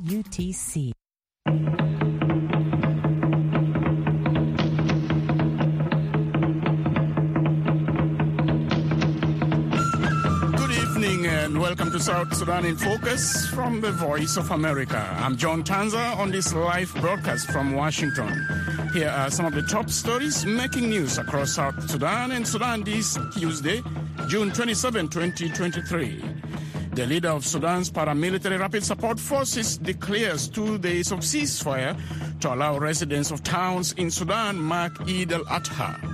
UTC. And welcome to South Sudan in Focus from the Voice of America. I'm John Tanza on this live broadcast from Washington. Here are some of the top stories making news across South Sudan and Sudan this Tuesday, June 27, 2023. The leader of Sudan's paramilitary rapid support forces declares 2 days of ceasefire to allow residents of towns in Sudan mark Eid al-Adha.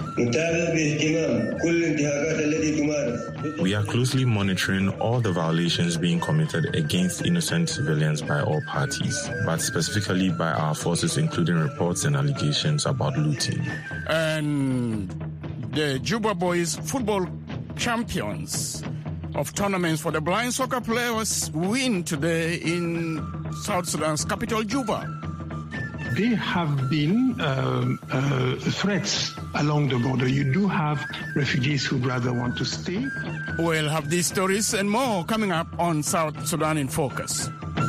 We are closely monitoring all the violations being committed against innocent civilians by all parties, but specifically by our forces, including reports and allegations about looting. And the Juba Boys football champions of tournaments for the blind soccer players win today in South Sudan's capital, Juba. There have been threats along the border. You do have refugees who'd rather want to stay. We'll have these stories and more coming up on South Sudan in Focus.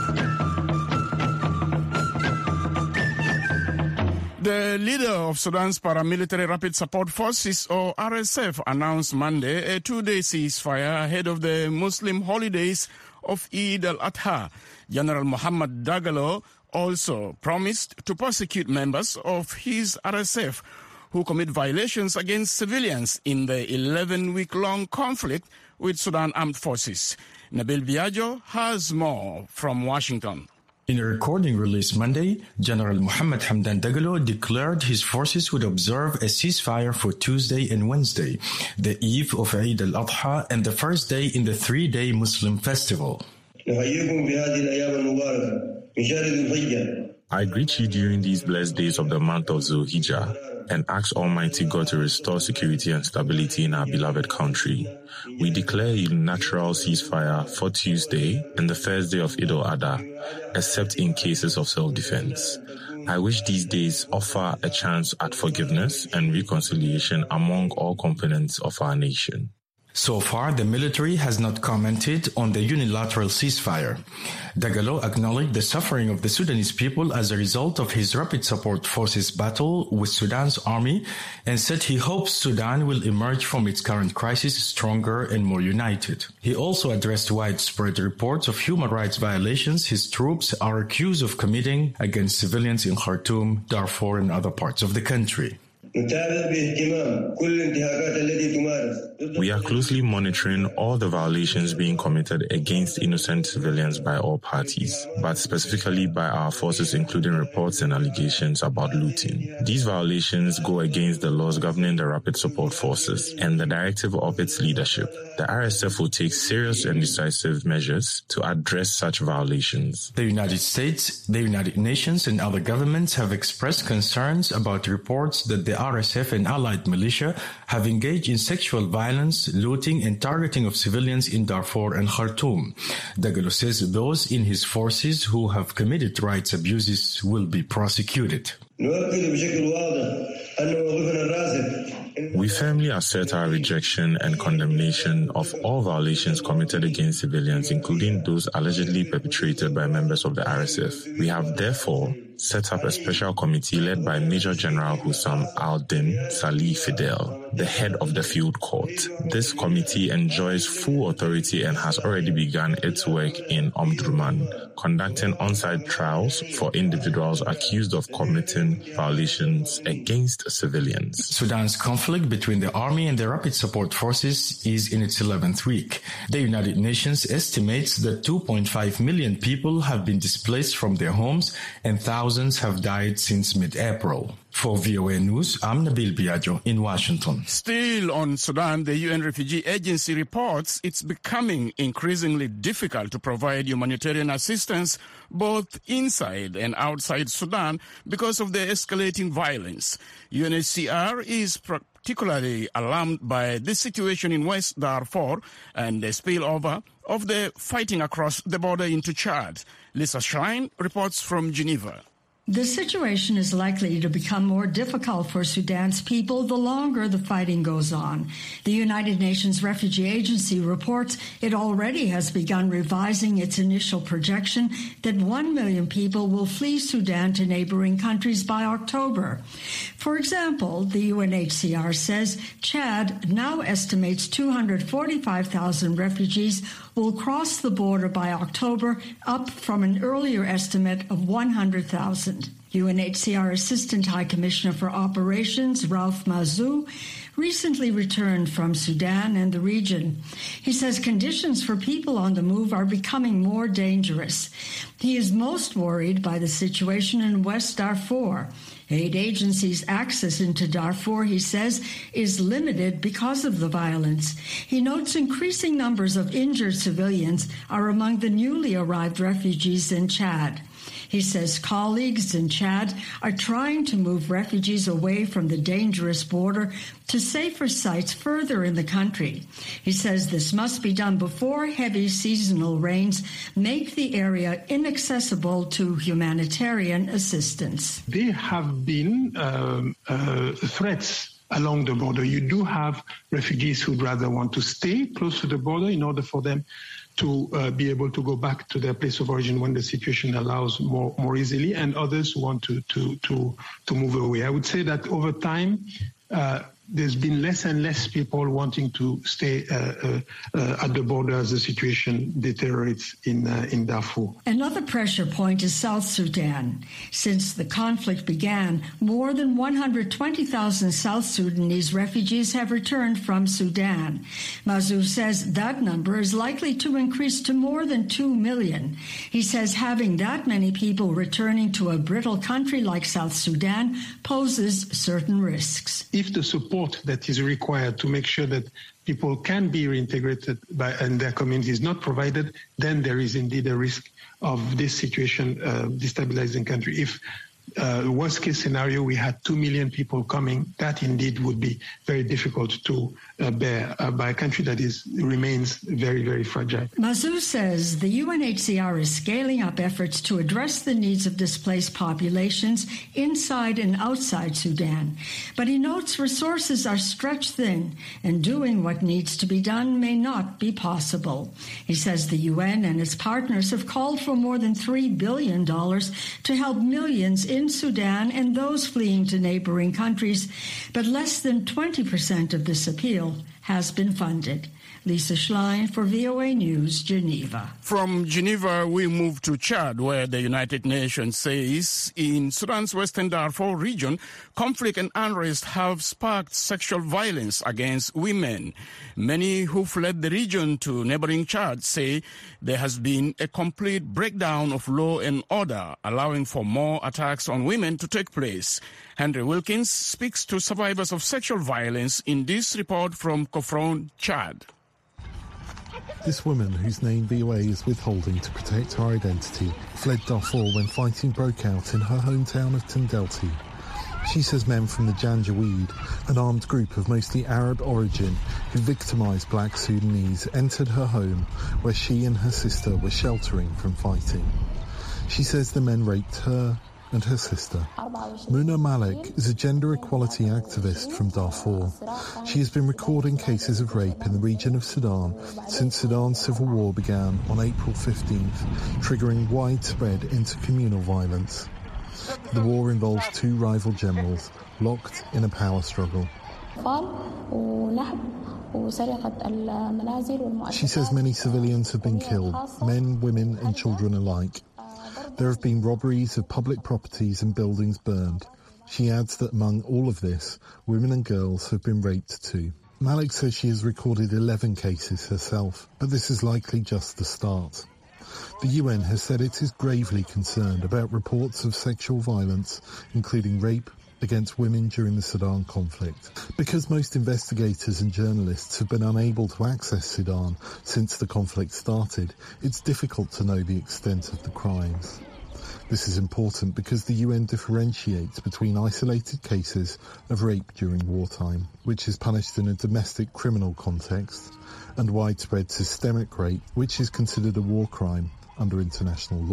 The leader of Sudan's paramilitary rapid support forces, or RSF, announced Monday a 2-day ceasefire ahead of the Muslim holidays of Eid al-Adha. General Muhammad Dagalo also promised to prosecute members of his RSF who commit violations against civilians in the 11-week-long conflict with Sudan Armed Forces. Nabil Biagio has more from Washington. In a recording released Monday, General Muhammad Hamdan Dagalo declared his forces would observe a ceasefire for Tuesday and Wednesday, the eve of Eid al-Adha and the first day in the 3-day Muslim festival. I greet you during these blessed days of the month of Zulhijjah and ask Almighty God to restore security and stability in our beloved country. We declare a unilateral ceasefire for Tuesday and the first day of Eid al-Adha, except in cases of self-defense. I wish these days offer a chance at forgiveness and reconciliation among all components of our nation. So far, the military has not commented on the unilateral ceasefire. Dagalo acknowledged the suffering of the Sudanese people as a result of his rapid support forces battle with Sudan's army and said he hopes Sudan will emerge from its current crisis stronger and more united. He also addressed widespread reports of human rights violations his troops are accused of committing against civilians in Khartoum, Darfur, and other parts of the country. We are closely monitoring all the violations being committed against innocent civilians by all parties, but specifically by our forces, including reports and allegations about looting. These violations go against the laws governing the Rapid Support Forces and the directive of its leadership. The RSF will take serious and decisive measures to address such violations. The United States, the United Nations, and other governments have expressed concerns about reports that the RSF and allied militia have engaged in sexual violence, looting, and targeting of civilians in Darfur and Khartoum. Dagalo says those in his forces who have committed rights abuses will be prosecuted. We firmly assert our rejection and condemnation of all violations committed against civilians, including those allegedly perpetrated by members of the RSF. We have therefore set up a special committee led by Major General Hussam al-Din Salih Fidel, the head of the field court. This committee enjoys full authority and has already begun its work in Omdurman, conducting on-site trials for individuals accused of committing violations against civilians. Sudan's conflict between the army and the rapid support forces is in its 11th week. The United Nations estimates that 2.5 million people have been displaced from their homes and thousands have died since mid-April. For VOA News, I'm Nabil Biagio in Washington. Still on Sudan, the UN Refugee Agency reports it's becoming increasingly difficult to provide humanitarian assistance both inside and outside Sudan because of the escalating violence. UNHCR is particularly alarmed by this situation in West Darfur and the spillover of the fighting across the border into Chad. Lisa Schlein reports from Geneva. The situation is likely to become more difficult for Sudan's people the longer the fighting goes on. The United Nations Refugee Agency reports it already has begun revising its initial projection that 1 million people will flee Sudan to neighboring countries by October. For example, the UNHCR says Chad now estimates 245,000 refugees will cross the border by October, up from an earlier estimate of 100,000. UNHCR Assistant High Commissioner for Operations, Ralph Mazou, recently returned from Sudan and the region. He says conditions for people on the move are becoming more dangerous. He is most worried by the situation in West Darfur. Aid agencies' access into Darfur, he says, is limited because of the violence. He notes increasing numbers of injured civilians are among the newly arrived refugees in Chad. He says colleagues in Chad are trying to move refugees away from the dangerous border to safer sites further in the country. He says this must be done before heavy seasonal rains make the area inaccessible to humanitarian assistance. There have been threats along the border. You do have refugees who'd rather want to stay close to the border in order for them to be able to go back to their place of origin when the situation allows more easily, and others want to move away. I would say that over time, there's been less and less people wanting to stay at the border as the situation deteriorates in Darfur. Another pressure point is South Sudan. Since the conflict began, more than 120,000 South Sudanese refugees have returned from Sudan. Mazou says that number is likely to increase to more than 2 million. He says having that many people returning to a brittle country like South Sudan poses certain risks. If the support that is required to make sure that people can be reintegrated and their community is not provided, then there is indeed a risk of this situation destabilizing country. If worst case scenario, we had 2 million people coming, that indeed would be very difficult to bear by a country that remains very, very fragile. Mazou says the UNHCR is scaling up efforts to address the needs of displaced populations inside and outside Sudan. But he notes resources are stretched thin and doing what needs to be done may not be possible. He says the UN and its partners have called for more than $3 billion to help millions in Sudan and those fleeing to neighboring countries, but less than 20% of this appeal has been funded. Lisa Schlein for VOA News, Geneva. From Geneva, we move to Chad, where the United Nations says in Sudan's western Darfur region, conflict and unrest have sparked sexual violence against women. Many who fled the region to neighboring Chad say there has been a complete breakdown of law and order, allowing for more attacks on women to take place. Henry Wilkins speaks to survivors of sexual violence in this report from Kofron, Chad. This woman, whose name VOA is withholding to protect her identity, fled Darfur when fighting broke out in her hometown of Tendelti. She says men from the Janjaweed, an armed group of mostly Arab origin who victimised black Sudanese, entered her home where she and her sister were sheltering from fighting. She says the men raped her and her sister. Muna Malik is a gender equality activist from Darfur. She has been recording cases of rape in the region of Sudan since Sudan's civil war began on April 15th, triggering widespread intercommunal violence. The war involves two rival generals locked in a power struggle. She says many civilians have been killed, men, women and children alike. There have been robberies of public properties and buildings burned. She adds that among all of this, women and girls have been raped too. Malik says she has recorded 11 cases herself, but this is likely just the start. The UN has said it is gravely concerned about reports of sexual violence, including rape, against women during the Sudan conflict. Because most investigators and journalists have been unable to access Sudan since the conflict started, it's difficult to know the extent of the crimes. This is important because the UN differentiates between isolated cases of rape during wartime, which is punished in a domestic criminal context, and widespread systemic rape, which is considered a war crime under international law.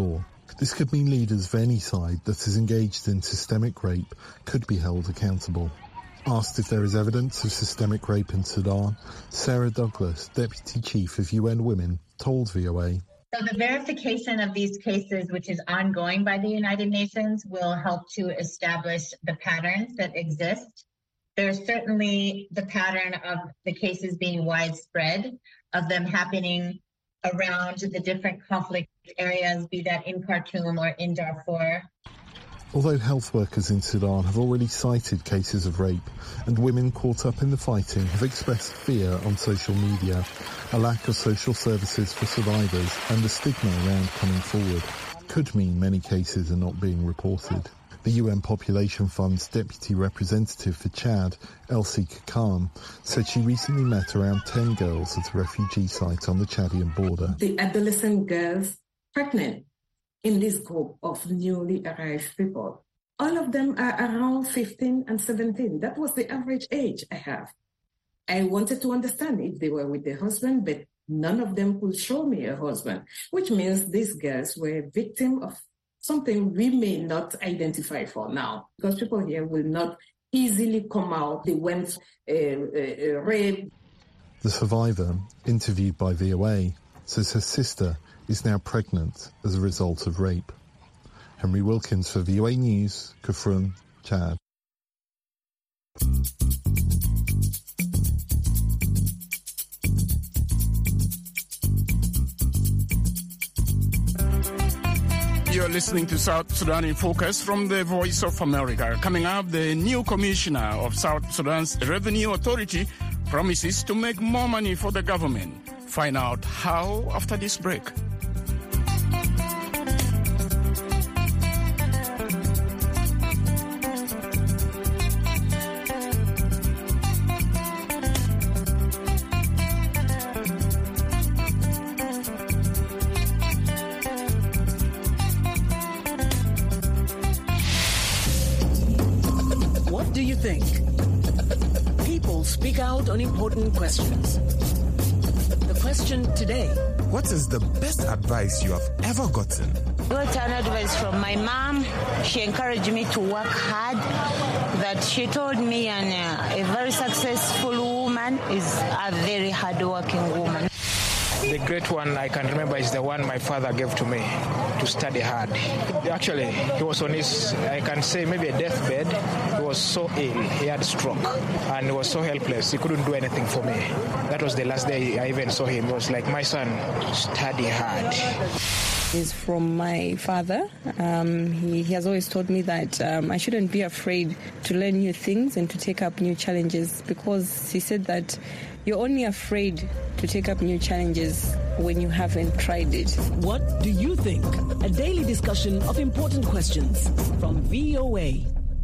This could mean leaders of any side that is engaged in systemic rape could be held accountable. Asked if there is evidence of systemic rape in Sudan, Sarah Douglas, Deputy Chief of UN Women, told VOA. So the verification of these cases, which is ongoing by the United Nations, will help to establish the patterns that exist. There's certainly the pattern of the cases being widespread, of them happening around the different conflict areas, be that in Khartoum or in Darfur. Although health workers in Sudan have already cited cases of rape and women caught up in the fighting have expressed fear on social media, a lack of social services for survivors and the stigma around coming forward could mean many cases are not being reported. The UN Population Fund's Deputy Representative for Chad, Elsie Kakan, said she recently met around 10 girls at a refugee site on the Chadian border. The adolescent girls pregnant in this group of newly arrived people. All of them are around 15 and 17. That was the average age I have. I wanted to understand if they were with their husband, but none of them could show me a husband, which means these girls were victims of something we may not identify for now, because people here will not easily come out. They went rape. The survivor, interviewed by VOA, says her sister is now pregnant as a result of rape. Henry Wilkins for VOA News, Khartoum, Chad. You're listening to South Sudan in Focus from the Voice of America. Coming up, the new commissioner of South Sudan's Revenue Authority promises to make more money for the government. Find out how after this break. What do you think? People speak out on important questions. The question today: what is the best advice you have ever gotten? Got an advice from my mom. She encouraged me to work hard. That she told me a very successful woman is a very hard-working woman. The great one I can remember is the one my father gave to me, to study hard. Actually, he was on his, I can say, maybe a deathbed. He was so ill. He had stroke and he was so helpless. He couldn't do anything for me. That was the last day I even saw him. He was like, my son, study hard. Is from my father. He has always told me that I shouldn't be afraid to learn new things and to take up new challenges, because he said that you're only afraid to take up new challenges when you haven't tried it. What do you think? A daily discussion of important questions from VOA.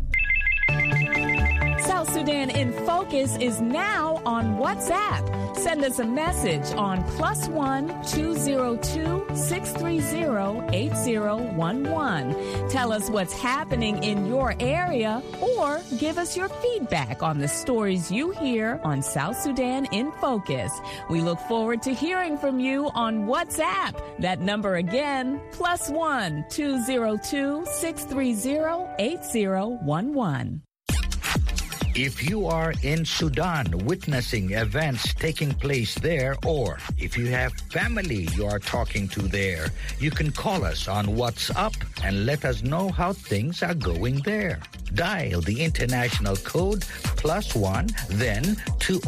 South Sudan in Focus is now on WhatsApp. Send us a message on +1 202 630 8011. Tell us what's happening in your area or give us your feedback on the stories you hear on South Sudan in Focus. We look forward to hearing from you on WhatsApp. That number again, +1 202 630 8011. If you are in Sudan witnessing events taking place there, or if you have family you are talking to there, you can call us on WhatsApp and let us know how things are going there. Dial the international code +1, then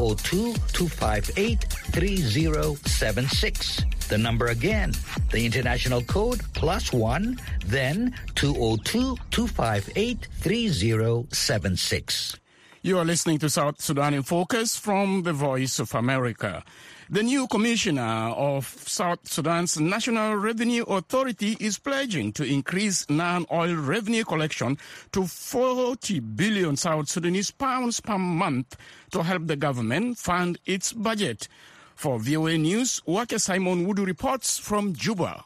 202-258-3076. The number again, the international code +1, then 202-258-3076. You are listening to South Sudan in Focus from the Voice of America. The new commissioner of South Sudan's National Revenue Authority is pledging to increase non-oil revenue collection to 40 billion South Sudanese pounds per month to help the government fund its budget. For VOA News, Wake Simon Wudu reports from Juba.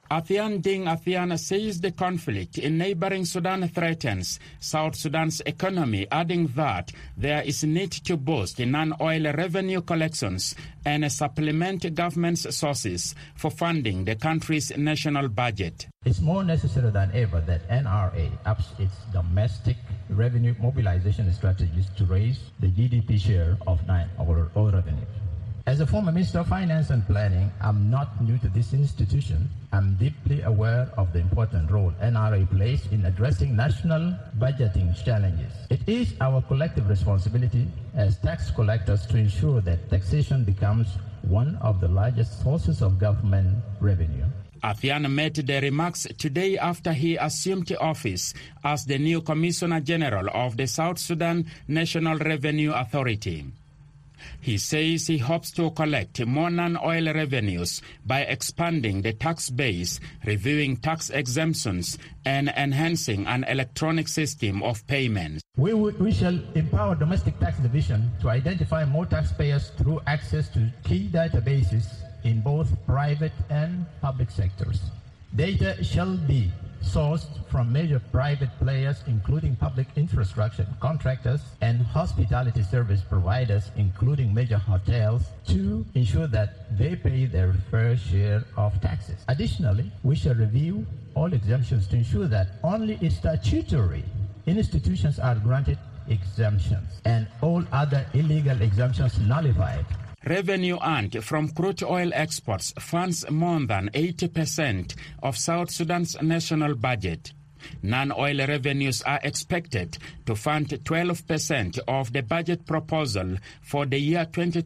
Athian Ding Athian says the conflict in neighboring Sudan threatens South Sudan's economy, adding that there is need to boost non-oil revenue collections and supplement government's sources for funding the country's national budget. It's more necessary than ever that NRA ups its domestic revenue mobilization strategies to raise the GDP share of oil revenue. As a former Minister of Finance and Planning, I'm not new to this institution. I'm deeply aware of the important role NRA plays in addressing national budgeting challenges. It is our collective responsibility as tax collectors to ensure that taxation becomes one of the largest sources of government revenue. Athian made the remarks today after he assumed office as the new Commissioner General of the South Sudan National Revenue Authority. He says he hopes to collect more non-oil revenues by expanding the tax base, reviewing tax exemptions, and enhancing an electronic system of payments. We shall empower domestic tax division to identify more taxpayers through access to key databases in both private and public sectors. Data shall be sourced from major private players, including public infrastructure contractors and hospitality service providers, including major hotels, to ensure that they pay their fair share of taxes. Additionally, we shall review all exemptions to ensure that only statutory institutions are granted exemptions and all other illegal exemptions nullified. Revenue earned from crude oil exports funds more than 80% of South Sudan's national budget. Non-oil revenues are expected to fund 12% of the budget proposal for the year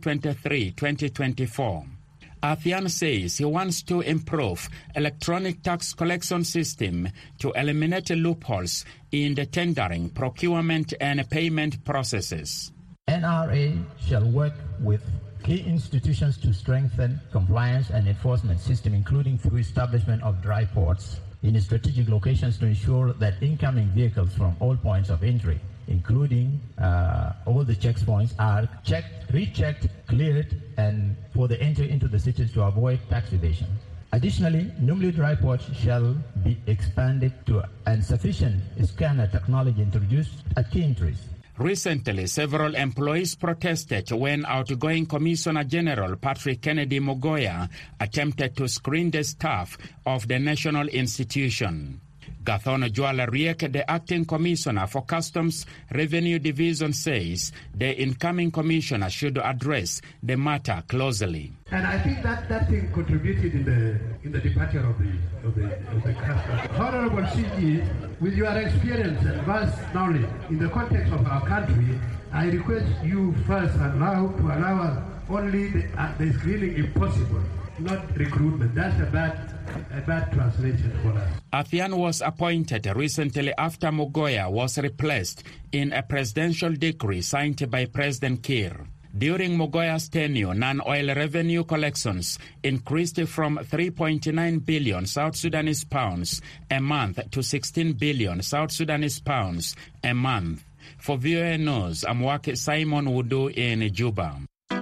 2023-2024. Athian says he wants to improve electronic tax collection system to eliminate loopholes in the tendering, procurement, and payment processes. NRA shall work with key institutions to strengthen compliance and enforcement system, including through establishment of dry ports in strategic locations to ensure that incoming vehicles from all points of entry, including all the checkpoints, are checked, rechecked, cleared, and for the entry into the cities to avoid tax evasion. Additionally, Numli dry ports shall be expanded to and sufficient scanner technology introduced at key entries. Recently, several employees protested when outgoing Commissioner General Patrick Kennedy Mogoya attempted to screen the staff of the national institution. Gathon Juala Riek, the acting commissioner for Customs Revenue Division, says the incoming commissioner should address the matter closely. And I think that thing contributed in the departure of the customs. Honorable CG, with your experience and vast knowledge in the context of our country, I request you first allow only the screening if possible, not recruitment. That's a bad translation for us. Athian was appointed recently after Mogoya was replaced in a presidential decree signed by President Kiir. During Mogoya's tenure, non-oil revenue collections increased from 3.9 billion South Sudanese pounds a month to 16 billion South Sudanese pounds a month. For VOA News, I'm Wake Simon Wudu in Juba.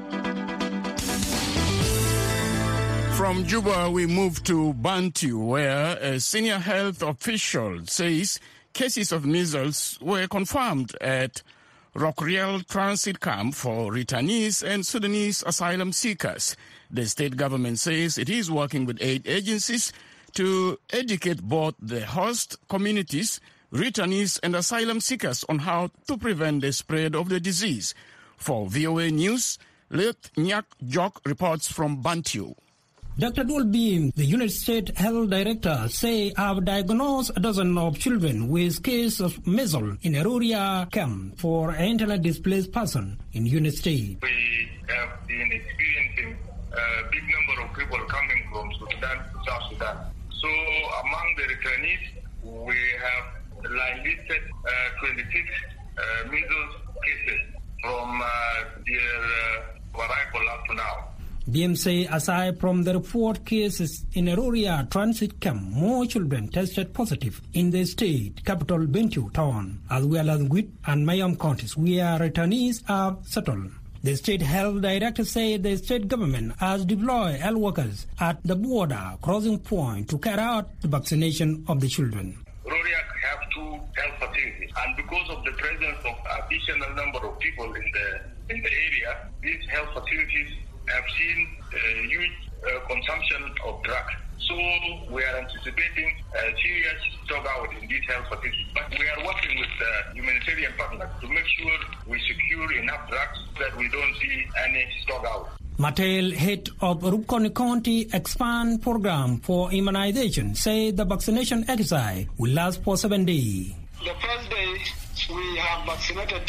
From Juba, we move to Bantu, where a senior health official says cases of measles were confirmed at Rockriel Transit Camp for returnees and Sudanese asylum seekers. The state government says it is working with aid agencies to educate both the host communities, returnees and asylum seekers on how to prevent the spread of the disease. For VOA News, Let Nyak Jok reports from Bantu. Dr. Dul Beam, the Unit State Health Director, say have diagnosed a dozen of children with case of measles in Eruria camp for an internally displaced person in Unit State. We have been experiencing a big number of people coming from Sudan to South Sudan. So among the returnees, we have listed 26 measles cases from their arrival up to now. BM aside from the report cases in Eruria transit camp, more children tested positive in the state capital Bentiu town, as well as Gwit and Mayam counties, where returnees are settled. The state health director said the state government has deployed health workers at the border crossing point to carry out the vaccination of the children. Roriak have 2 health facilities, and because of the presence of additional number of people in the area, these health facilities have seen huge consumption of drugs. So we are anticipating a serious stock out in these health facilities. But we are working with humanitarian partners to make sure we secure enough drugs that we don't see any stock out. Mattel, head of Rukoni County Expand Program for Immunization, said the vaccination exercise will last for 7 days. The first day, we have vaccinated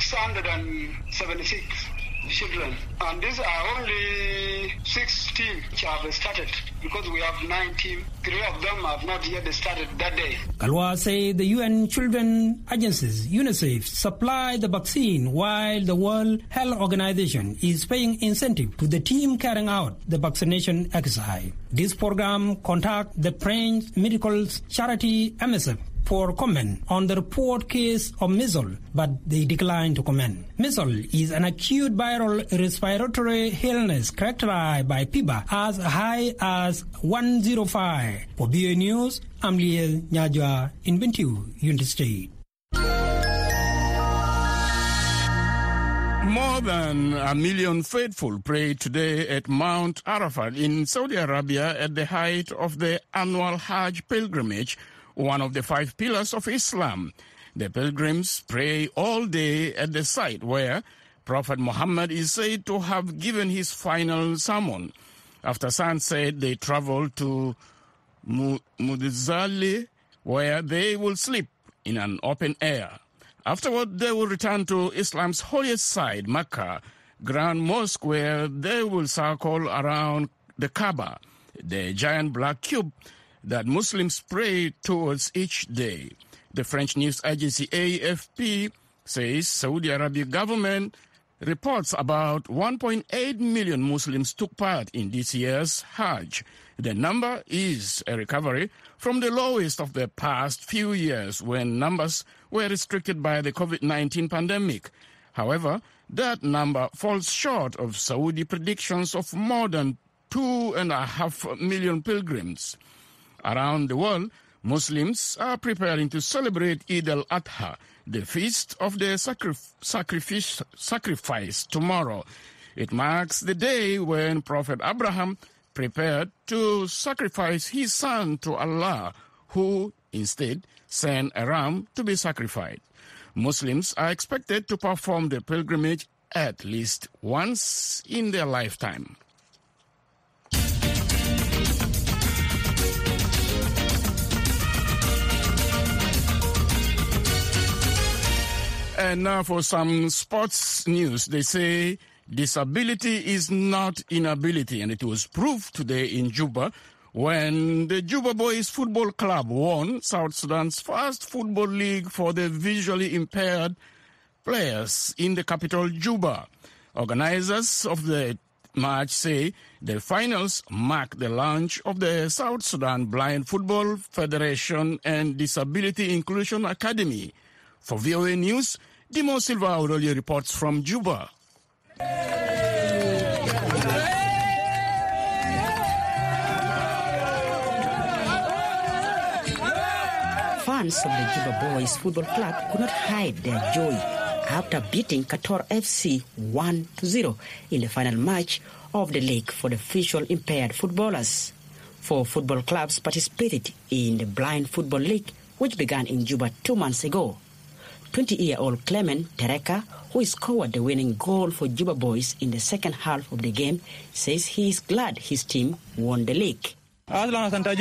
676 children, and these are only 6 teams which have started because we have 9 teams. 3 of them have not yet started that day. Kalwa said the UN Children Agencies, UNICEF, supply the vaccine while the World Health Organization is paying incentive to the team carrying out the vaccination exercise. This program contacts the French medical charity MSF for comment on the report case of measles, but they declined to comment. Measles is an acute viral respiratory illness characterized by fever as high as 105. For BA News, I'm Liel Nyajwa in Bentiu, United States. More than 1 million faithful prayed today at Mount Arafat in Saudi Arabia at the height of the annual Hajj pilgrimage, one of the 5 pillars of Islam. The pilgrims pray all day at the site where Prophet Muhammad is said to have given his final sermon. After sunset, they travel to Muzdalifah, where they will sleep in an open air. Afterward, they will return to Islam's holiest site, Mecca, Grand Mosque, where they will circle around the Kaaba, the giant black cube that Muslims pray towards each day. The French news agency AFP says Saudi Arabia government reports about 1.8 million Muslims took part in this year's Hajj. The number is a recovery from the lowest of the past few years when numbers were restricted by the COVID-19 pandemic. However, that number falls short of Saudi predictions of more than 2.5 million pilgrims. Around the world, Muslims are preparing to celebrate Eid al-Adha, the feast of the sacrifice tomorrow. It marks the day when Prophet Abraham prepared to sacrifice his son to Allah, who instead sent a ram to be sacrificed. Muslims are expected to perform the pilgrimage at least once in their lifetime. And now for some sports news. They say disability is not inability, and it was proved today in Juba when the Juba Boys Football Club won South Sudan's first football league for the visually impaired players in the capital, Juba. Organizers of the match say the finals mark the launch of the South Sudan Blind Football Federation and Disability Inclusion Academy. For VOA News, Dimo Silva Aurelio reports from Juba. Fans of the Juba Boys Football Club could not hide their joy after beating Qatar FC 1-0 in the final match of the league for the visually impaired footballers. 4 football clubs participated in the Blind Football League, which began in Juba 2 months ago. 20-year-old Clement Tereka, who scored the winning goal for Juba Boys in the second half of the game, says he is glad his team won the league. In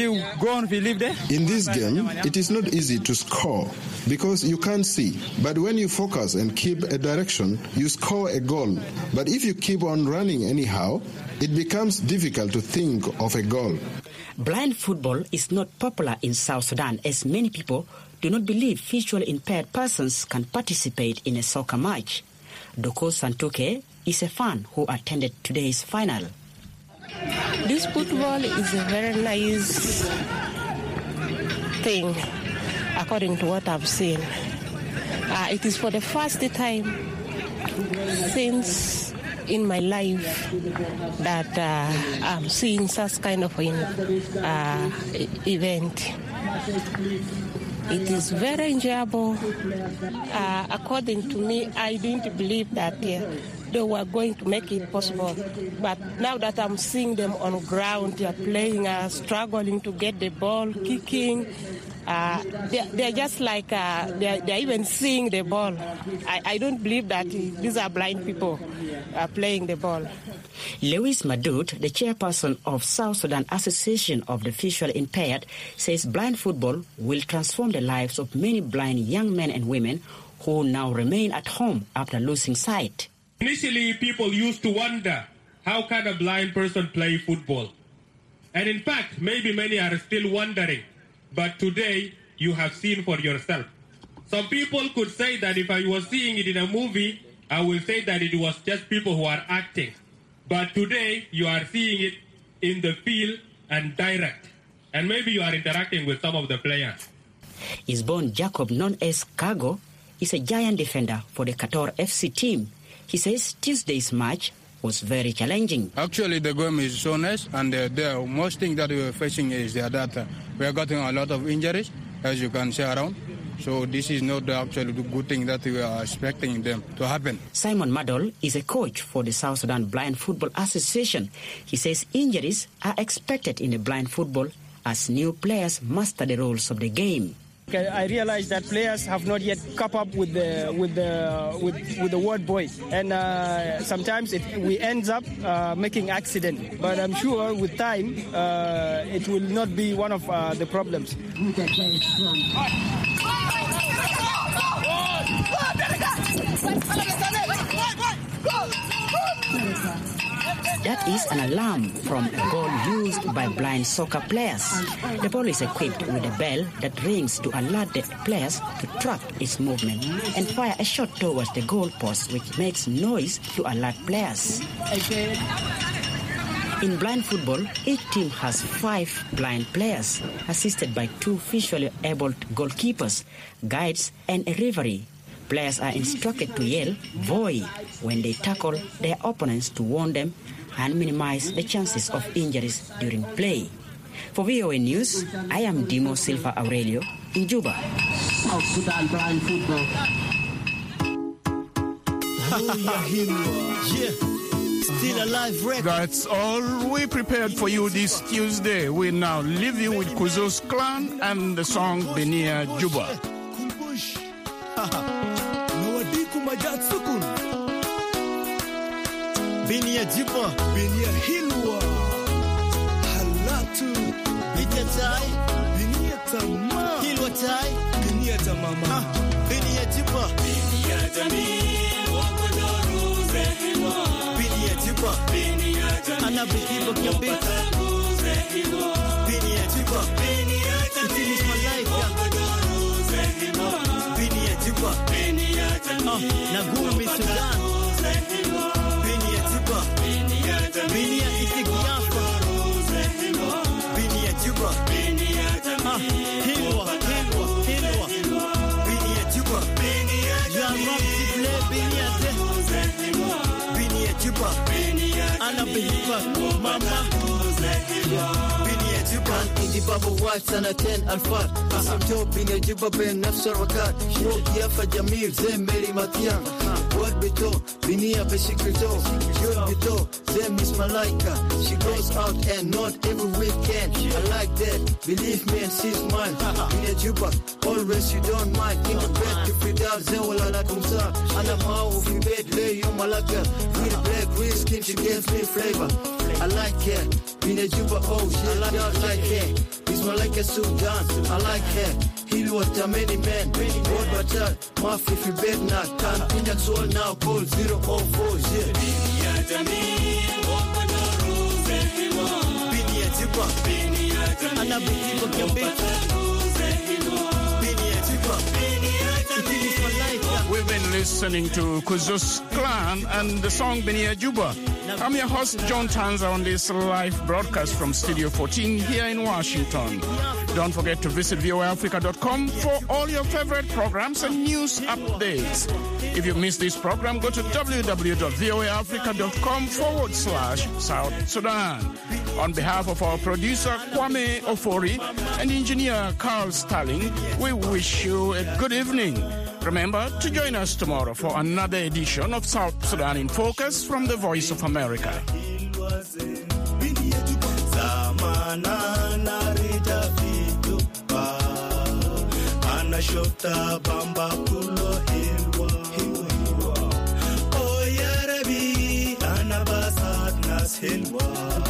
this game, it is not easy to score because you can't see. But when you focus and keep a direction, you score a goal. But if you keep on running anyhow, it becomes difficult to think of a goal. Blind football is not popular in South Sudan as many people do not believe visually impaired persons can participate in a soccer match. Doko Santuke is a fan who attended today's final. This football is a very nice thing, according to what I've seen. It is for the first time since in my life that I'm seeing such kind of event. It is very enjoyable. According to me, I didn't believe that they were going to make it possible. But now that I'm seeing them on ground, they are playing, struggling to get the ball, kicking. They're just like, they're even seeing the ball. I don't believe that these are blind people playing the ball. Lewis Madut, the chairperson of South Sudan Association of the Visually Impaired, says blind football will transform the lives of many blind young men and women who now remain at home after losing sight. Initially, people used to wonder, how can a blind person play football? And in fact, maybe many are still wondering. But today, you have seen for yourself. Some people could say that if I was seeing it in a movie, I will say that it was just people who are acting. But today, you are seeing it in the field and direct. And maybe you are interacting with some of the players. Isborn Jacob, known as Cargo, is a giant defender for the Qatar FC team. He says Tuesday's match was very challenging. Actually, the game is so nice, and the most thing that we are facing is that we are getting a lot of injuries, as you can see around. So this is not the actual good thing that we are expecting them to happen. Simon Madol is a coach for the South Sudan Blind Football Association. He says injuries are expected in the blind football as new players master the rules of the game. I realize that players have not yet caught up with the word boy, and sometimes we end up making accident. But I'm sure with time it will not be one of the problems. That is an alarm from a ball used by blind soccer players. The ball is equipped with a bell that rings to alert the players to track its movement and fire a shot towards the goalpost, which makes noise to alert players. In blind football, each team has 5 blind players, assisted by 2 visually able goalkeepers, guides, and a referee. Players are instructed to yell "Voy" when they tackle their opponents to warn them and minimize the chances of injuries during play. For VOA News, I am Dimo Silva Aurelio in Juba. South Sudan blind football. Still alive record. That's all we prepared for you this Tuesday. We now leave you with Kuzos Clan and the song Benia Juba. Benia Juba, Benia Hilwa, Halatu, Benia Tai, Benia Tama, Hilwa Tai, Benia Tamama, Benia Juba, Benia Tami, Wakodoru Zehimo, Benia Juba, Benia Tami, Anabikibo Kyabeta, Benia Juba, Benia Tami, it is my life, Wakodoru Zehimo, Benia Juba, Benia Tami, Nagumi Sudan. Binia Isigiafa Binia Juba Hilwa Binia Juba Yamapsi Ble Binia Juba Ana Bihiba Mama Binia Juba Indi Baba White Sana 10 Alfar Asamto Binia Juba Ben Nafsar Wakat Shok Yafa Jamil Zem Meri Matian Wad Bito Binia Beshikito Yod Bito Zem is Malaika. She goes out and not every weekend. I like that. Believe me and she's mine. Binia Juba always you don't mind. In the bed to feed out Zewala Nakumsa. And I'm out of your bed lay you Malaka. With black green skin she gives me flavor. I like her. Binia Juba oh she like her. It's Malaika Sudan. I like her. He'll what a many men. What but that Mafi if you bet not. Can't Pinax all now call 004 We've been listening to Kuzos Clan and the song Benia Juba. I'm your host, John Tanza, on this live broadcast from Studio 14 here in Washington. Don't forget to visit voaafrica.com for all your favorite programs and news updates. If you missed this program, go to www.voaafrica.com/South Sudan. On behalf of our producer, Kwame Ofori, and engineer, Carl Starling, we wish you a good evening. Remember to join us tomorrow for another edition of South Sudan in Focus from the Voice of America. Oh, ya Rabbi, ana basat nas hilwa.